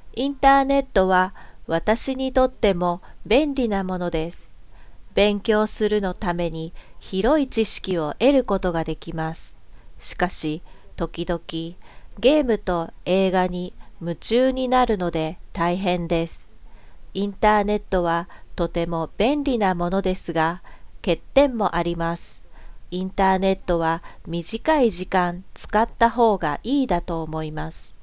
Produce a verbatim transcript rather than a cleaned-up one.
インターネットは私にとっても便利なものです。勉強するのために広い知識を得ることができます。しかし、時々ゲームと映画に夢中になるので大変です。インターネットはとても便利なものですが、欠点もあります。インターネットは短い時間使った方がいいだと思います。